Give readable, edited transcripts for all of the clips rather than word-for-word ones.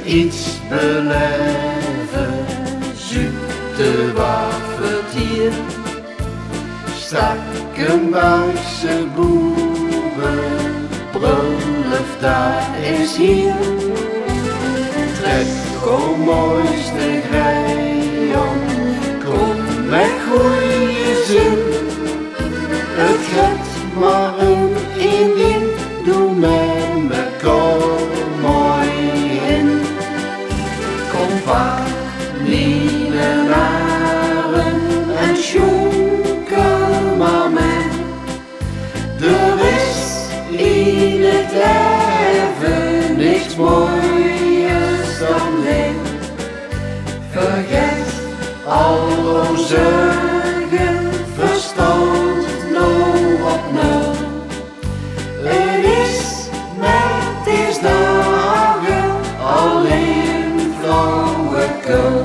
iets beleven, zoete waffetier. Stakkenbuikse boeren, bruiloft daar is hier. Trek kom mooiste grijon, kom met goeie zin. Het gaat maar in win, doe met me kom mooi in. Kom pak lienenaren en schoenkel maar mee. Er is in het leven niks mooiers dan dit. Vergeet al zorgen, verstand nou op nul. Het is met deze dagen alleen flauwekul.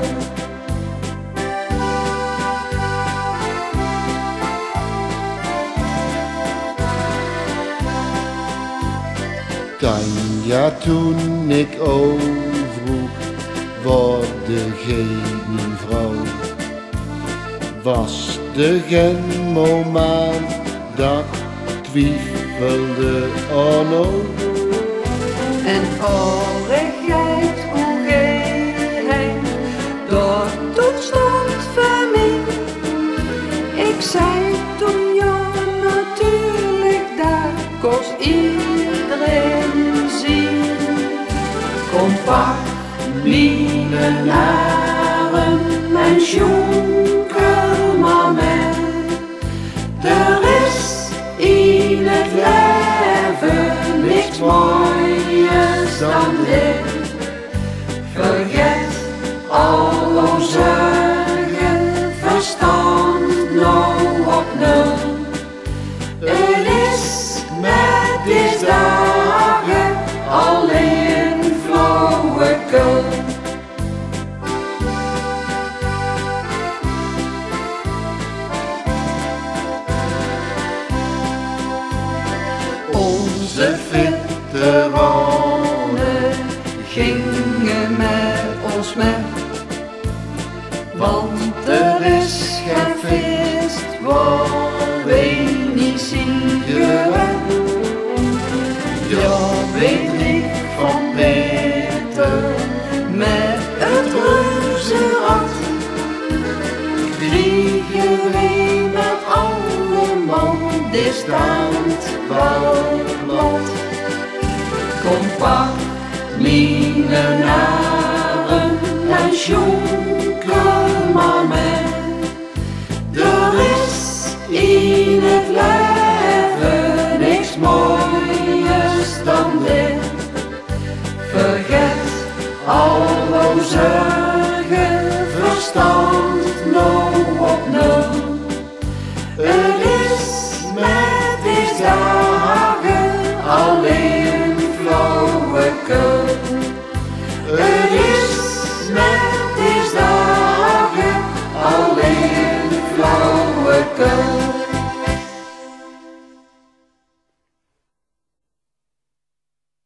Tanja, toen ik overvroeg, worden geen vrouw, was er geen moment dat twijfelde aan ons. En oorigheid hoe gij door toestand voor mij. Ik zei toen ja natuurlijk, daar kost iedereen zien. Kom pak lienenaren en schoenkel maar mee. Er is in het leven niks mooiers dan dit. Vergeet al zorgen, verstand nou op nul. Het is met deze dagen alleen flauwekul. Onze veteranen Gingen met ons mee, want er is geen feest waar wij niet zingen. Ja, weet ik van Peter met het reuzenrad. Vliegen wij met allemaal de stand wel plat. Kom pak lienenaren en schoenkel maar mee. Er is in het leven niks mooiers dan dit. Vergeet al zorgen, verstand nou op nul. Het is met deze dagen alleen flauwekul.